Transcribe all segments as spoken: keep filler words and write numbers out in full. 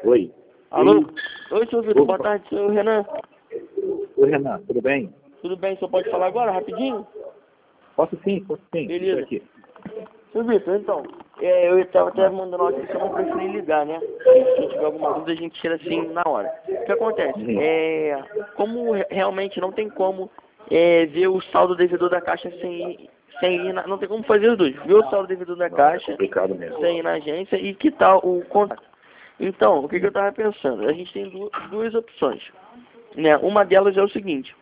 Oi. Alô? Oi, senhor Vitor. Boa Opa. tarde, senhor Renan. Oi, Renan, tudo bem? Tudo bem? O senhor pode falar agora, rapidinho? Posso sim, posso sim. Beleza. Estou aqui. Senhor Vitor, então, é, eu estava até mandando uma notícia, eu não preferi ligar, né? Se tiver alguma dúvida, a gente tira assim na hora. O que acontece? Uhum. É, como re- realmente não tem como é, ver o saldo devedor da Caixa sem ir, sem ir na, não tem como fazer os dois. Ver o saldo devedor da Não, é Caixa complicado mesmo. sem ir na agência e quitar o contrato. Então, o que, que eu estava pensando? A gente tem du- duas opções, né? Uma delas é o seguinte,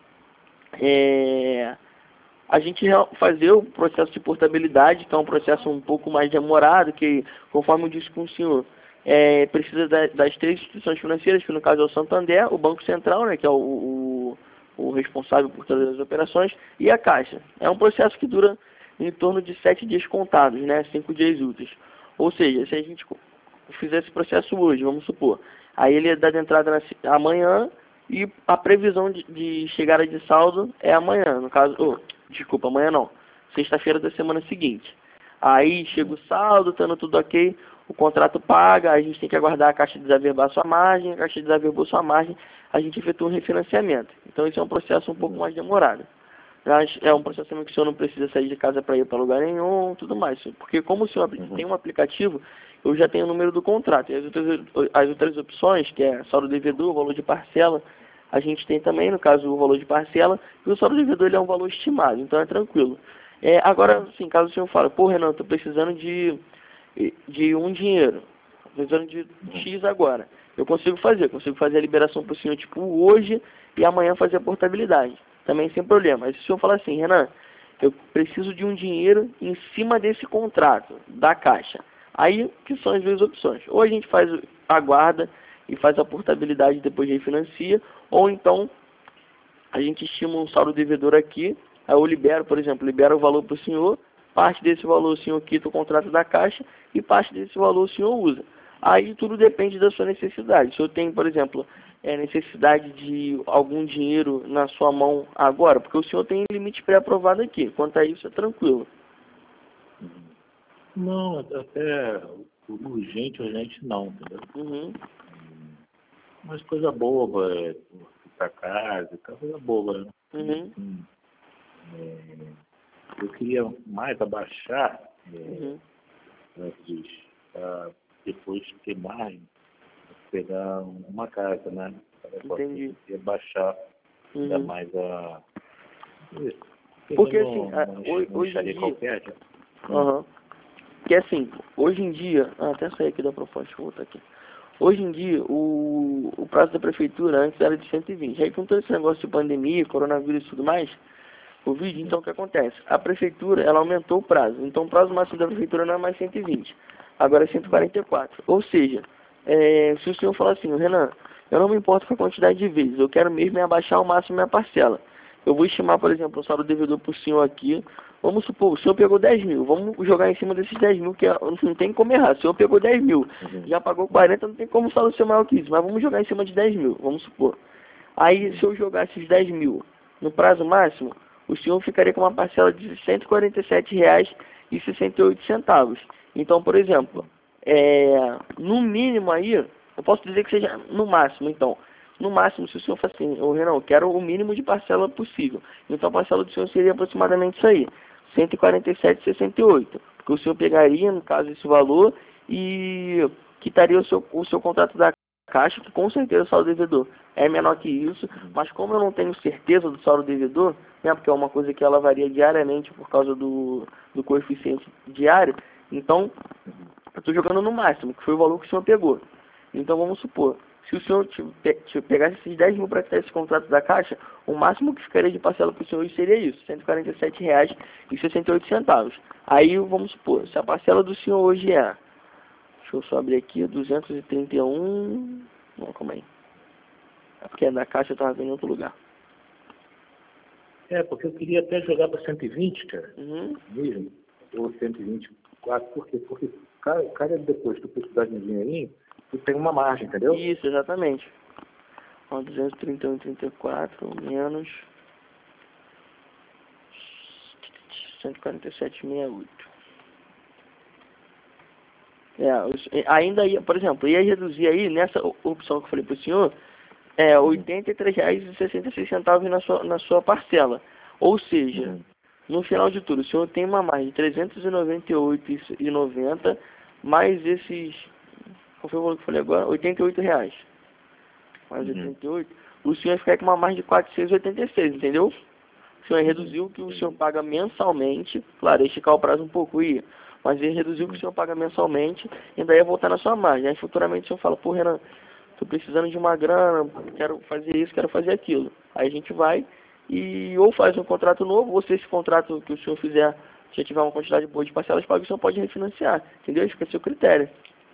é, a gente real- fazer o processo de portabilidade, que é um processo um pouco mais demorado, que, conforme eu disse com o senhor, é, precisa da- das três instituições financeiras, que no caso é o Santander, o Banco Central, né, que é o, o, o responsável por todas as operações, e a Caixa. É um processo que dura em torno de sete dias contados, né, cinco dias úteis. Ou seja, se a gente co- fizer esse processo hoje, vamos supor, aí ele é dado entrada na se- amanhã, e a previsão de, de chegada de saldo é amanhã, no caso, oh, desculpa, amanhã não, sexta-feira da semana seguinte. Aí chega o saldo, estando tudo ok, o contrato paga, a gente tem que aguardar a Caixa desaverbar sua margem, a Caixa desaverbou sua margem, a gente efetua um refinanciamento. Então isso é um processo um pouco mais demorado. Mas é um processo também que o senhor não precisa sair de casa para ir para lugar nenhum, tudo mais. Porque como o senhor apli- Uhum. tem um aplicativo, eu já tenho o número do contrato. E as outras, as outras opções, que é saldo devedor, valor de parcela, a gente tem também, no caso, o valor de parcela, e o saldo devedor ele é um valor estimado, então é tranquilo. É, agora, assim, caso o senhor fale, pô, Renan, estou precisando de, de um dinheiro, tô precisando de X agora. Eu consigo fazer, consigo fazer a liberação para o senhor, tipo, hoje e amanhã fazer a portabilidade. Também sem problema. Mas se o senhor falar assim, Renan, eu preciso de um dinheiro em cima desse contrato, da Caixa. Aí, que são as duas opções. Ou a gente faz, o- aguarda e faz a portabilidade e depois refinancia, ou então a gente estima um saldo devedor aqui, aí eu libero, por exemplo, libero o valor para o senhor, parte desse valor o senhor quita o contrato da Caixa e parte desse valor o senhor usa. Aí tudo depende da sua necessidade. Se eu tenho, por exemplo, é, necessidade de algum dinheiro na sua mão agora, porque o senhor tem limite pré-aprovado aqui. Quanto a isso, é tranquilo. Não, até urgente, urgente não, entendeu? Uhum, Mas coisa boba, é, ir pra casa, e tal, coisa boba, né? uhum, Assim, é, eu queria mais abaixar, é, uhum. antes, para depois ter margem, pegar uma casa, né? Para Entendi. poder baixar ainda Uhum. mais a... Porque Pegando assim, a- uma, ho- uma hoje em estadia dia, qualquer, já. Hum. aham, que assim, hoje em dia, ah, até sair aqui da proposta, vou voltar aqui. Hoje em dia, o, o prazo da prefeitura antes era de cento e vinte. Aí com todo esse negócio de pandemia, coronavírus e tudo mais, Covid, então o que acontece? A prefeitura, ela aumentou o prazo. Então o prazo máximo da prefeitura não é mais cento e vinte, agora é cento e quarenta e quatro. Ou seja, é, se o senhor falar assim, Renan, eu não me importo com a quantidade de vezes, eu quero mesmo é abaixar ao máximo minha parcela. Eu vou estimar, por exemplo, o saldo devedor para o senhor aqui. Vamos supor, o senhor pegou dez mil, vamos jogar em cima desses dez mil, que é- não tem como errar. O senhor pegou dez mil, Uhum. já pagou quarenta, não tem como o saldo ser maior que isso, mas vamos jogar em cima de dez mil, vamos supor. Aí, se eu jogar esses dez mil no prazo máximo, o senhor ficaria com uma parcela de cento e quarenta e sete reais e sessenta e oito centavos. Então, por exemplo, é, no mínimo aí, eu posso dizer que seja no máximo, então. No máximo, se o senhor falar assim, ô Renan, eu quero o mínimo de parcela possível. Então a parcela do senhor seria aproximadamente isso aí, cento e quarenta e sete reais e sessenta e oito centavos. Porque o senhor pegaria, no caso, esse valor e quitaria o seu, o seu contrato da Caixa, que com certeza o saldo devedor é menor que isso, mas como eu não tenho certeza do saldo devedor, né, porque é uma coisa que ela varia diariamente por causa do, do coeficiente diário, então eu estou jogando no máximo, que foi o valor que o senhor pegou. Então vamos supor, se o senhor te, te pegasse esses dez mil para quitar esse contrato da Caixa, o máximo que ficaria de parcela para o senhor hoje seria isso, cento e quarenta e sete reais e sessenta e oito centavos. Aí vamos supor, se a parcela do senhor hoje é, deixa eu só abrir aqui, duzentos e trinta e um, não, calma aí, é porque é da Caixa, eu estava vendo em outro lugar. É, porque eu queria até jogar para cento e vinte, cara, Uhum. mesmo, ou cento e vinte e quatro, por quê? Porque cada, cada depois que tu precisar de um dinheirinho, tu tem uma margem, entendeu? Isso, exatamente. Ó, duzentos e trinta e um vírgula trinta e quatro menos cento e quarenta e sete vírgula sessenta e oito. É, os- ainda ia, por exemplo, ia reduzir aí, nessa o- opção que eu falei para o senhor, é oitenta e três reais e sessenta e seis centavos na sua, na sua parcela. Ou seja, Uhum. no final de tudo, o senhor tem uma margem de trezentos e noventa e oito reais e noventa centavos, mais esses, qual foi o valor que eu falei agora? oitenta e oito reais. Mais Uhum. oitenta e oito. O senhor ia ficar com uma margem de quatrocentos e oitenta e seis, entendeu? O senhor ia reduzir o que o senhor paga mensalmente, claro, ia esticar o prazo um pouco, ia, mas ia reduzir o que o senhor paga mensalmente e ainda ia voltar na sua margem. Aí futuramente o senhor fala, pô, Renan, tô precisando de uma grana, quero fazer isso, quero fazer aquilo. Aí a gente vai e ou faz um contrato novo, ou se esse contrato que o senhor fizer já tiver uma quantidade boa de parcelas pagas, o senhor pode refinanciar, entendeu? Isso fica a seu critério.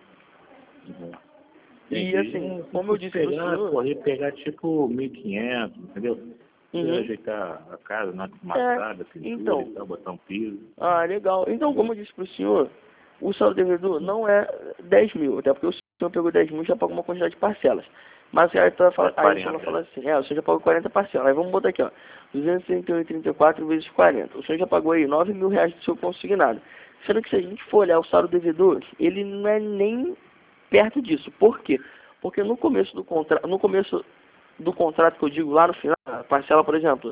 Uhum. E Entendi. assim, É, como eu se disse pro pegar, senhor, correr, pegar tipo mil e quinhentos, entendeu? uhum, Ajeitar a casa, na é, massada, pintura e então, tal, botar um piso. ah, legal. Então, como eu disse pro senhor, o saldo devedor não é dez mil, até porque o senhor pegou dez mil e já pagou uma quantidade de parcelas. Mas aí, tá, É aí o senhor vai quarenta. falar assim, é, o senhor já pagou quarenta parcelas. Aí vamos botar aqui, ó, duzentos e trinta e oito vírgula trinta e quatro vezes quarenta. O senhor já pagou aí nove mil reais do seu consignado. Sendo que se a gente for olhar o saldo devedor, ele não é nem perto disso. Por quê? Porque no começo do contrato, no começo do contrato que eu digo lá no final, a parcela, por exemplo,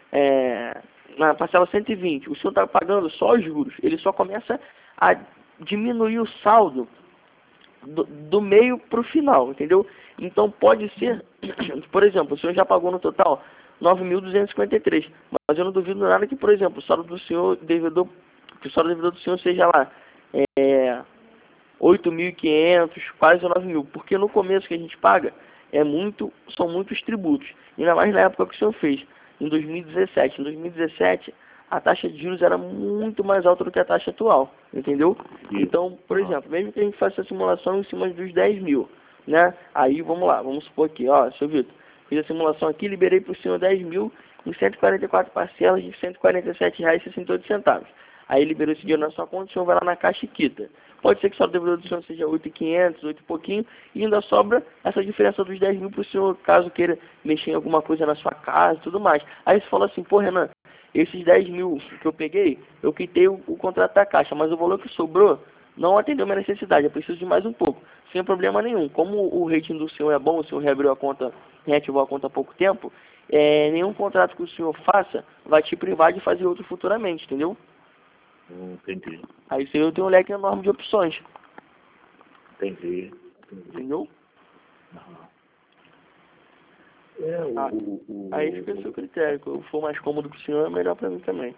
é, na parcela cento e vinte, o senhor está pagando só os juros. Ele só começa a diminuir o saldo do, do meio para o final, entendeu? Então pode ser, por exemplo, o senhor já pagou no total nove mil duzentos e cinquenta e três, mas eu não duvido nada que, por exemplo, o saldo do senhor devedor, que o saldo devedor do senhor seja lá é, oito mil e quinhentos, quase nove mil, porque no começo que a gente paga é muito, são muitos tributos, ainda mais na época que o senhor fez, em dois mil e dezessete. Em dois mil e dezessete, a taxa de juros era muito mais alta do que a taxa atual, entendeu? Isso. Então, por Ah. exemplo, mesmo que a gente faça a simulação em cima dos dez mil, né? Aí, vamos lá, vamos supor aqui, ó, seu Vitor, fiz a simulação aqui, liberei para o senhor dez mil em cento e quarenta e quatro parcelas de cento e quarenta e sete reais e sessenta e oito centavos. Aí liberou esse dinheiro na sua conta, o senhor vai lá na caixa e quita. Pode ser que só o devedor do senhor seja oito mil e quinhentos, oito e pouquinho, e ainda sobra essa diferença dos dez mil para o senhor, caso queira mexer em alguma coisa na sua casa e tudo mais. Aí você fala assim, pô, Renan, esses dez mil que eu peguei, eu quitei o, o contrato da caixa, mas o valor que sobrou não atendeu minha necessidade, eu preciso de mais um pouco. Sem problema nenhum. Como o rating do senhor é bom, o senhor reabriu a conta, reativou a conta há pouco tempo, é, nenhum contrato que o senhor faça vai te privar de fazer outro futuramente, entendeu? Entendi. Aí você tem um leque enorme de opções, Entendi. Entendi. entendeu? É, o, Ah, o, o, aí fica a seu critério. Se for mais cômodo pro senhor, é melhor pra mim também.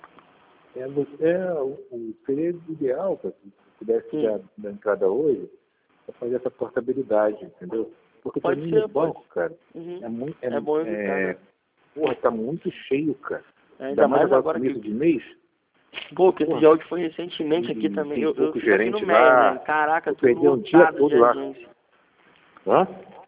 é, você- é, o, o seria ideal, cara, se pudesse Hum. dar, dar entrada hoje, é fazer essa portabilidade, entendeu? Porque pra Pode mim ser, no banco, cara, Uhum. é muito. É, É bom evitar, é, né? porra, tá muito cheio, cara. É, Ainda ainda mais mais agora agora começo que... de mês. Pô, que esse Porra, jogo foi recentemente aqui e também. tem Eu, eu pouco fico aqui no gerente M E R, lá. né? Caraca, Eu tudo perdi um dia lotado de todo lá. agência. Hã?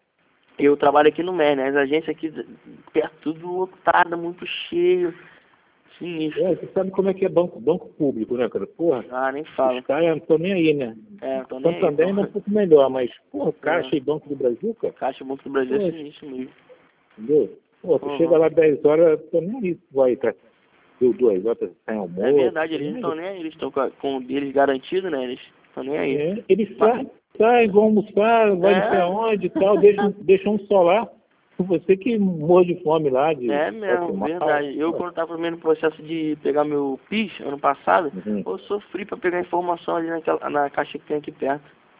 Eu trabalho aqui no M E R, né? As agências aqui perto, tudo lotado, muito cheio. Sinistro. É, você sabe como é que é banco, banco público, né, cara? Porra, Ah, nem fala. os caras não estão nem aí, né? É, tô nem aí. Santander ainda é um pouco melhor, mas, porra, Caixa É. e Banco do Brasil, cara, Caixa Banco do Brasil é Pô, sinistro mesmo. entendeu? Pô, tu Uhum. chega lá dez horas, tô nem aí, tu vai, tá? Deu duas horas sem almoço. É verdade, tô eles nem não estão aí. nem aí, eles estão com, a- com eles garantidos, né? Eles estão nem aí. É, eles saem, saem, vão almoçar, vai É. não sei aonde e tal, deixam, deixam um só lá. Você que morre de fome lá, de É vai mesmo, ser mal. verdade. Eu, Pô. quando estava no processo de pegar meu PIS, ano passado, Uhum. eu sofri para pegar informação ali naquela, na caixa que tem aqui perto.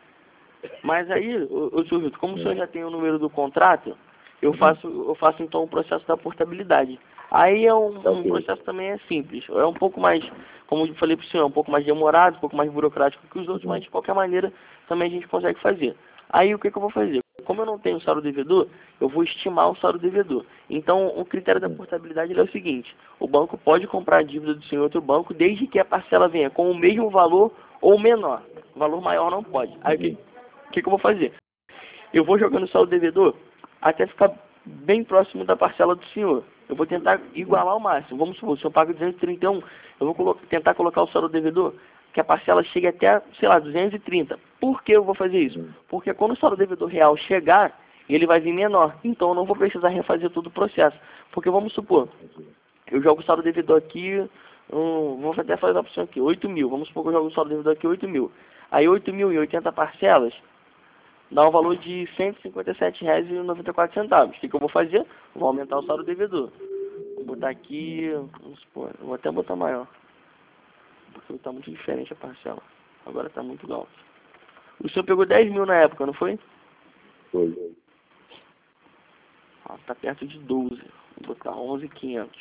Mas aí, ô, ô senhor Vitor, como o senhor já tem o número do contrato, eu faço, eu faço então o processo da portabilidade. Aí é um, Tá um ok. processo também é simples. É um pouco mais, como eu falei para o senhor, é um pouco mais demorado, um pouco mais burocrático que os outros, Uhum. mas de qualquer maneira também a gente consegue fazer. Aí o que, que eu vou fazer? Como eu não tenho saldo devedor, eu vou estimar o saldo devedor. Então o critério da portabilidade ele é o seguinte: o banco pode comprar a dívida do senhor em outro banco desde que a parcela venha com o mesmo valor ou menor. O valor maior não pode. Aí o que, o que, que eu vou fazer? Eu vou jogando o saldo devedor até ficar bem próximo da parcela do senhor. Eu vou tentar igualar ao máximo. Vamos supor, se eu pago duzentos e trinta e um, eu vou colo- tentar colocar o saldo devedor que a parcela chegue até, sei lá, duzentos e trinta. Por que eu vou fazer isso? Porque quando o saldo devedor real chegar, ele vai vir menor. Então eu não vou precisar refazer todo o processo. Porque vamos supor, eu jogo o saldo devedor aqui, hum, vamos até fazer a opção aqui, oito mil. Vamos supor que eu jogo o saldo devedor aqui, oito mil. Aí oito mil e oitenta parcelas dá um valor de cento e cinquenta e sete reais e noventa e quatro centavos. O que, que eu vou fazer? Vou aumentar o saldo devedor. Vou botar aqui, vamos supor, eu vou até botar maior. Porque está muito diferente a parcela. Agora está muito alto. O senhor pegou dez mil na época, não foi? Foi. Ah, tá perto de doze. Vou botar onze mil e quinhentos.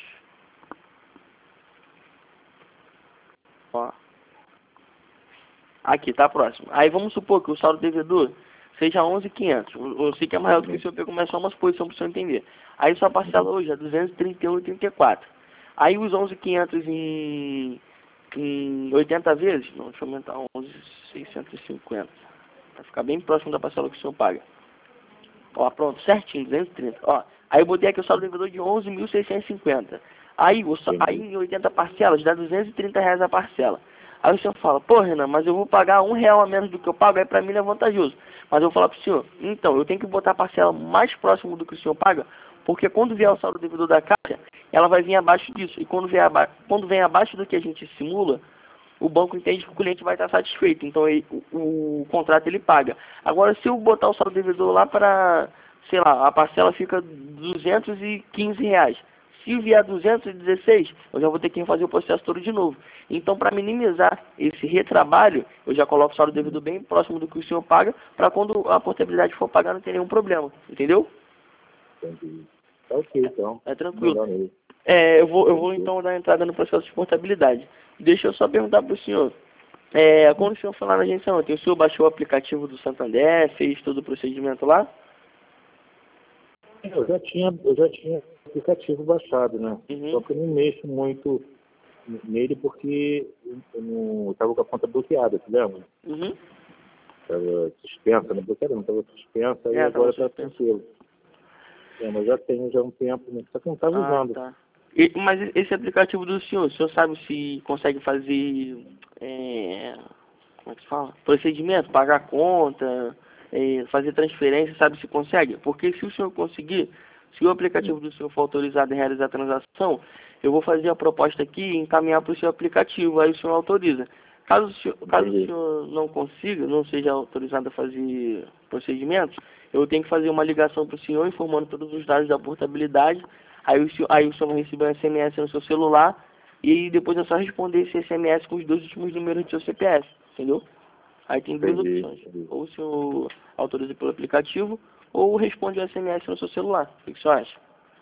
Ó. Aqui, tá próximo. Aí vamos supor que o saldo devedor seja onze mil e quinhentos. Eu sei que é maior do que o senhor pegou, mas só uma suposição para o senhor entender. Aí sua parcela hoje é duzentos e trinta e um reais e oitenta e quatro centavos. Aí os onze mil e quinhentos em, em oitenta vezes, não, deixa eu aumentar, onze mil seiscentos e cinquenta. Vai ficar bem próximo da parcela que o senhor paga. Ó, pronto, certinho, duzentos e trinta. Ó, aí eu botei aqui o saldo devedor de onze mil seiscentos e cinquenta. Aí, o, aí em oitenta parcelas dá duzentos e trinta reais a parcela. Aí o senhor fala, pô, Renan, mas eu vou pagar um real a menos do que eu pago, aí pra mim não é vantajoso. Mas eu vou falar pro senhor, então, eu tenho que botar a parcela mais próximo do que o senhor paga, porque quando vier o saldo devedor da Caixa, ela vai vir abaixo disso. E quando, vier aba quando vem abaixo do que a gente simula, o banco entende que o cliente vai estar satisfeito. Então, ele, o, o contrato ele paga. Agora, se eu botar o saldo devedor lá para, sei lá, a parcela fica duzentos e quinze reais. Se vier duzentos e dezesseis, eu já vou ter que fazer o processo todo de novo. Então, para minimizar esse retrabalho, eu já coloco o saldo devedor bem próximo do que o senhor paga, para quando a portabilidade for pagar não ter nenhum problema. Entendeu? Entendi. Tá ok, então. É tranquilo. É, eu vou, eu vou então dar entrada no processo de portabilidade. Deixa eu só perguntar para o senhor. É, quando o senhor foi lá na agência ontem, o senhor baixou o aplicativo do Santander, fez todo o procedimento lá? Eu já tinha, eu já tinha aplicativo baixado, né? Uhum. Só que eu não mexo muito nele porque eu estava com a conta bloqueada, você lembra? Uhum. Estava suspensa, não bloqueada, não estava suspensa, É, e agora está suspensa. tranquilo. É, mas já tenho já um tempo, né? Só que não estava Ah, usando. tá. E, mas esse aplicativo do senhor, o senhor sabe se consegue fazer, é, como é que se fala? Procedimento, pagar a conta, é, fazer transferência, sabe se consegue? Porque se o senhor conseguir, se o aplicativo do senhor for autorizado em realizar a transação, eu vou fazer a proposta aqui e encaminhar para o seu aplicativo, aí o senhor autoriza. Caso o senhor, caso o senhor não consiga, não seja autorizado a fazer procedimentos, eu tenho que fazer uma ligação para o senhor informando todos os dados da portabilidade. Aí o senhor, aí o senhor vai receber um S M S no seu celular e depois é só responder esse S M S com os dois últimos números do seu C P F, entendeu? Aí tem duas Entendi, opções. entendi. Ou o senhor autoriza pelo aplicativo ou responde o S M S no seu celular. O que o senhor acha?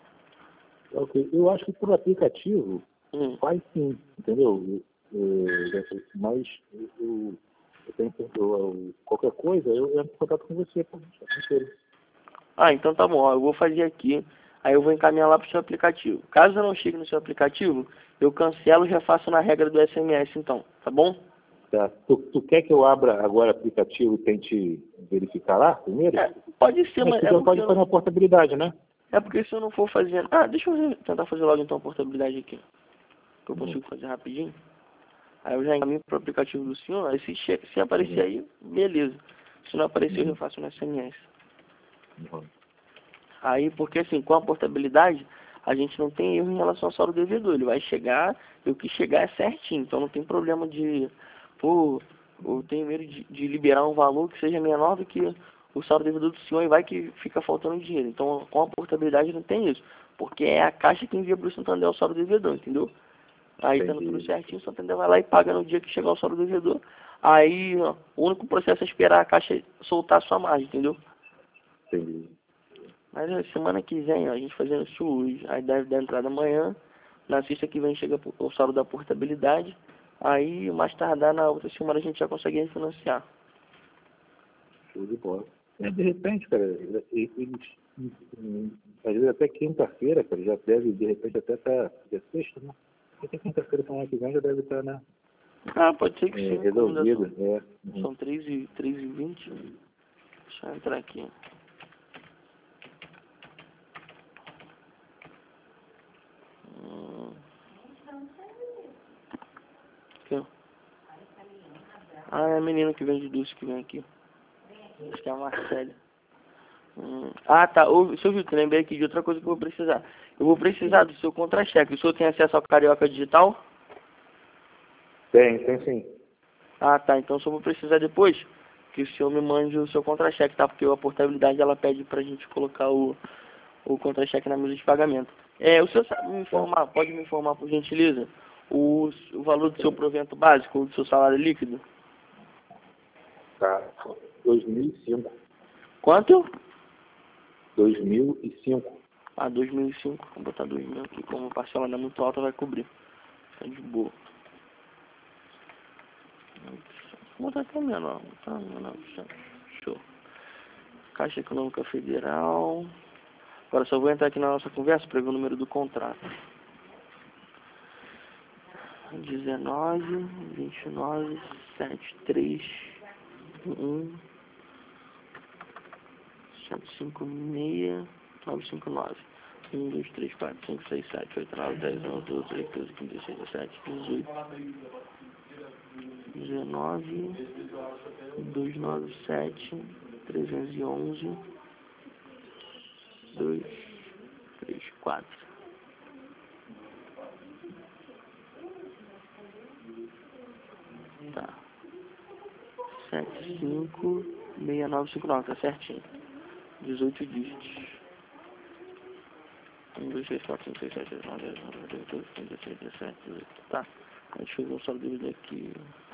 Ok. Eu acho que por aplicativo Hum. faz sim, entendeu? Eu, eu, mas eu, eu tenho eu, qualquer coisa, eu entro em contato com você, pô. Tranquilo. Ah, então tá bom. Ó, eu vou fazer aqui. Aí eu vou encaminhar lá pro seu aplicativo. Caso eu não chegue no seu aplicativo, eu cancelo e já faço na regra do S M S então. Tá bom? Tá. Tu, tu quer que eu abra agora o aplicativo e tente verificar lá primeiro? É, pode ser, Mas mas tu é já porque, pode eu fazer não, uma portabilidade, né? é porque se eu não for fazer... Ah, deixa eu tentar fazer logo então a portabilidade aqui. Que eu Uhum. consigo fazer rapidinho. Aí eu já encaminho pro aplicativo do senhor. Aí se, che- se aparecer Uhum. aí, beleza. Se não aparecer, eu já Uhum. faço no S M S. Uhum. Aí, porque assim, com a portabilidade, a gente não tem erro em relação ao saldo devedor. Ele vai chegar, e o que chegar é certinho. Então não tem problema de, pô, eu tenho medo de, de liberar um valor que seja menor do que o saldo devedor do senhor e vai que fica faltando dinheiro. Então com a portabilidade não tem isso. Porque é a Caixa que envia para o Santander o saldo devedor, entendeu? Aí dando tudo Entendi. certinho, o Santander vai lá e paga no dia que chegar o saldo devedor. Aí ó, o único processo é esperar a Caixa soltar a sua margem, entendeu? Entendi. Mas é semana que vem, ó, a gente fazendo isso hoje. Aí deve dar entrada amanhã. Na sexta que vem chega o saldo da portabilidade. Aí, mais tardar, na outra semana a gente já consegue refinanciar. Show de bola. É, de repente, cara, eles, eles, às vezes até quinta-feira, cara, já deve, de repente, até estar, dia sexta, né? Até quinta-feira, semana que vem, já deve estar, né? Ah, pode ser que É, sim. resolvido, São, é. Uhum. são três e vinte. Deixa eu entrar aqui. Hum. Aqui, ó. Ah, é a menina que vende doce que vem aqui. Acho que é a Marcele. Hum. Ah, tá. Ô, seu Vitor, lembrei aqui de outra coisa que eu vou precisar. Eu vou precisar do seu contra-cheque. O senhor tem acesso ao Carioca Digital? Tem, tem sim. Ah, tá. Então só vou precisar depois que o senhor me mande o seu contra-cheque, tá? Porque a portabilidade ela pede pra gente colocar o, o contra-cheque na mesa de pagamento. É, o senhor sabe me informar, pode me informar por gentileza, o, o valor do seu provento básico ou do seu salário líquido? Tá. dois mil e cinco. Quanto? dois mil e cinco. Ah, dois mil e cinco. Vou botar dois mil aqui, como a parcela não é muito alta, vai cobrir. Tá de boa. Vou botar até menor. Tá, menor. Show. Caixa Econômica Federal. Agora só vou entrar aqui na nossa conversa para ver o número do contrato. dezenove, vinte e nove, setenta e três, um, cento e cinco, seis, novecentos e cinquenta e nove. um, dois, três, quatro, cinco, seis, sete, oito, nove, dez, onze, doze, treze, quatorze, quinze, dezesseis, dezessete, dezoito, dezenove, duzentos e noventa e sete, trezentos e onze, dois, três, quatro. Tá. sete, cinco, seis, nove, cinco, nove, tá certinho. dezoito dígitos. um, dois, três, quatro, cinco, seis, sete, oito, nove, dez, onze, doze, treze, quatorze, quinze, dezesseis, dezessete, dezoito. Tá. Deixa eu ver só dúvida aqui.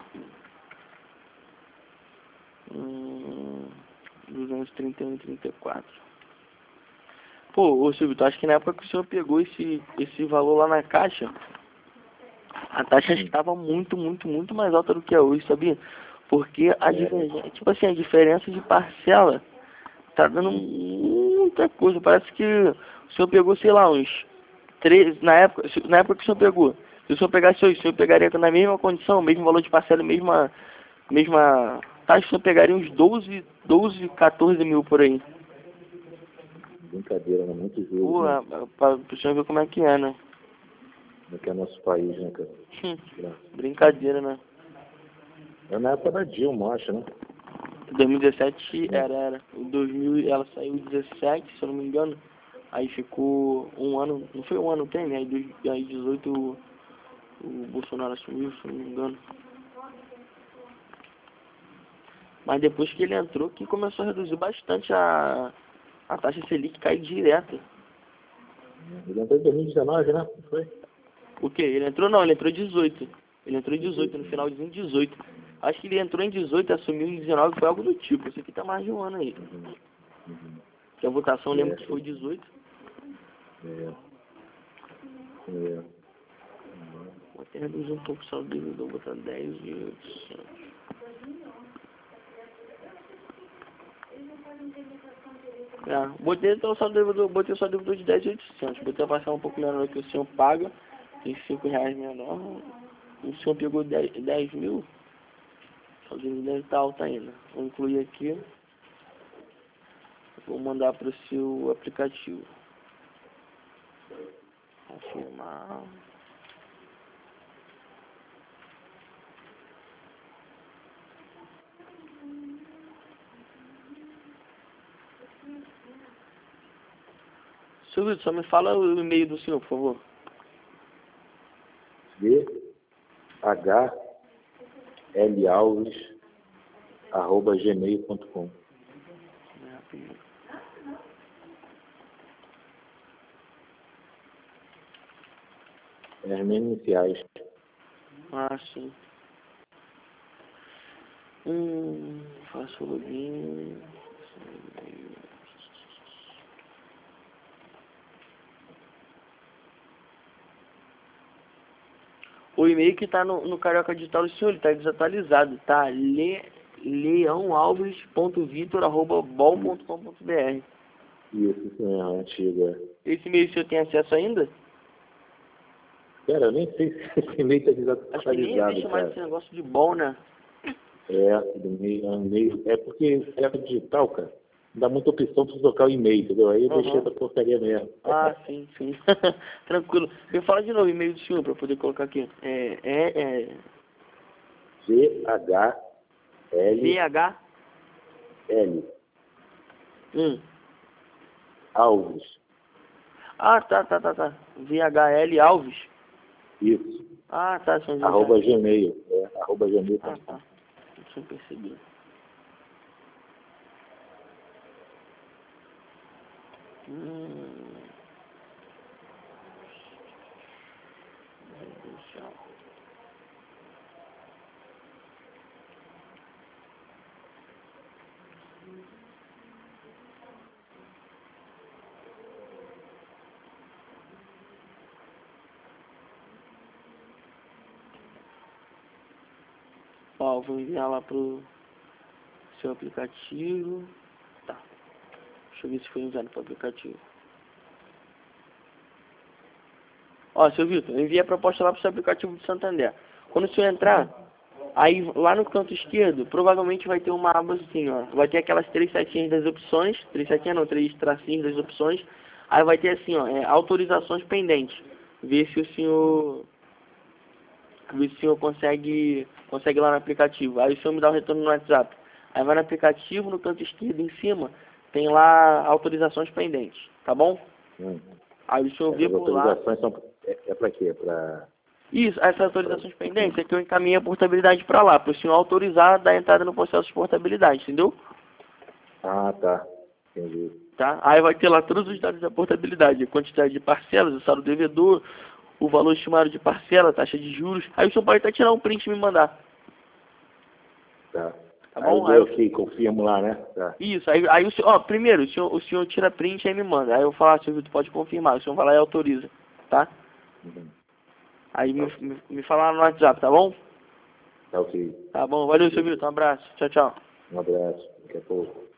Hum, duzentos e trinta e um e trinta e quatro. Pô, ô Silvio, tu acha que na época que o senhor pegou esse, esse valor lá na caixa, a taxa estava muito, muito, muito mais alta do que é hoje, sabia? Porque a divergência, tipo assim, a diferença de parcela tá dando muita coisa. Parece que o senhor pegou, sei lá, uns três, na época, se- na época que o senhor pegou. Se o senhor pegasse hoje, o senhor pegaria na mesma condição, mesmo valor de parcela, mesma, mesma taxa, o senhor pegaria uns doze, doze, quatorze mil por aí. Brincadeira, né? Muito juros, Pô, né? a- a- pra o senhor ver como é que é, né? Como é que é nosso país, né, cara? Hum, Brincadeira, né? É na época da Dilma, acho, né? dois mil e dezessete era, era. Em dois mil ela saiu em dezessete, se eu não me engano. Aí ficou um ano, não foi um ano tem, né? Aí, dois- aí dezoito o, o Bolsonaro assumiu, se eu não me engano. Mas depois que ele entrou, que começou a reduzir bastante a, a taxa Selic, cai direto. Ele entrou em dois mil e dezenove, né? Não foi? O quê? Ele entrou não, ele entrou em dezoito. Ele entrou em dezoito, no finalzinho de dezoito. Acho que ele entrou em dezoito e assumiu em dezenove, foi algo do tipo. Isso aqui tá mais de um ano aí. Que a votação, eu lembro que foi dezoito. É. É. Vou até reduzir um pouco só o devedor, vou botar dez e oitocentos. É, botei então só devedor, botei só devedor de dez e oitocentos. Botei a parcela um pouco menor que o senhor paga, tem cinco reais menor. O senhor pegou dez, dez mil, só deve estar alta ainda. Vou incluir aqui. Vou mandar para o seu aplicativo. Confirmar. Silvio, só me fala o e-mail do senhor, por favor. D H L Alves arroba gmail ponto com. É as minhas iniciais. Ah, sim. Hum, faço login. O e-mail que tá no, no Carioca Digital do senhor, ele tá desatualizado, tá? Le, leãoalves ponto vitor arroba bol ponto com ponto br. Isso, isso é a antiga. Esse e-mail o senhor tem acesso ainda? Cara, eu nem sei se esse e-mail tá Acho que nem desatualizado, existe mais cara. esse negócio de bol, né? É, do e-mail, é um e-mail. É porque é digital, cara. Não dá muita opção para trocar o e-mail, entendeu? Aí eu Uhum. deixei essa porcaria mesmo. Ah, sim, sim. Tranquilo. Me fala de novo o e-mail do senhor para poder colocar aqui. É, é, é... G H L V H L Hum. Alves. Ah, tá, tá, tá, tá. V H L Alves. Isso. Ah, tá, São José. Arroba Gmail. É, arroba Gmail. Ah, tá. sem perceber. Hum. Residencial. Ó, eu vou enviar lá pro seu aplicativo. Tá. Deixa eu ver se foi enviado pro aplicativo. Ó, seu Vitor, eu enviei a proposta lá pro seu aplicativo de Santander. Quando o senhor entrar, aí lá no canto esquerdo, provavelmente vai ter uma aba assim, ó. Vai ter aquelas três setinhas das opções. Três setinhas não, três tracinhos das opções. Aí vai ter assim, ó, é, autorizações pendentes. Ver se o senhor... Ver se o senhor consegue, consegue lá no aplicativo. Aí o senhor me dá o retorno no WhatsApp. Aí vai no aplicativo, no canto esquerdo em cima, tem lá autorizações pendentes, tá bom? Hum. Aí o senhor vê As por lá. autorizações são... É, é para quê? Para... Isso, essas autorizações pendentes é que eu encaminho a portabilidade para lá, para o senhor autorizar dar entrada no processo de portabilidade, entendeu? Ah, tá. Entendi. Tá? Aí vai ter lá todos os dados da portabilidade, a quantidade de parcelas, o saldo devedor, o valor estimado de parcela, taxa de juros. Aí o senhor pode até tirar um print e me mandar. Tá. Tá Aí bom? eu Aí dou eu... aqui, confirmo lá, né? Tá. Isso, aí, aí o senhor, ó, primeiro, o senhor, o senhor tira print e aí me manda. Aí eu falo, ah, senhor Vitor, pode confirmar. O senhor vai lá e autoriza, tá? Uhum. Aí me, me, me fala lá no WhatsApp, tá bom? Tá ok. Tá bom, valeu, senhor Vitor, um abraço. Tchau, tchau. Um abraço. Daqui a pouco.